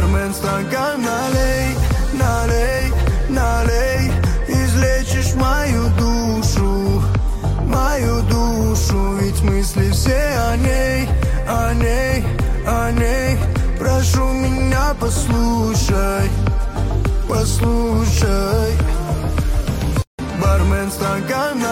Бармен, стакан налей, налей, налей. Излечишь мою душу, ведь мысли все о ней, о ней, о ней. Прошу меня, послушай, послушай. Бармен, стакан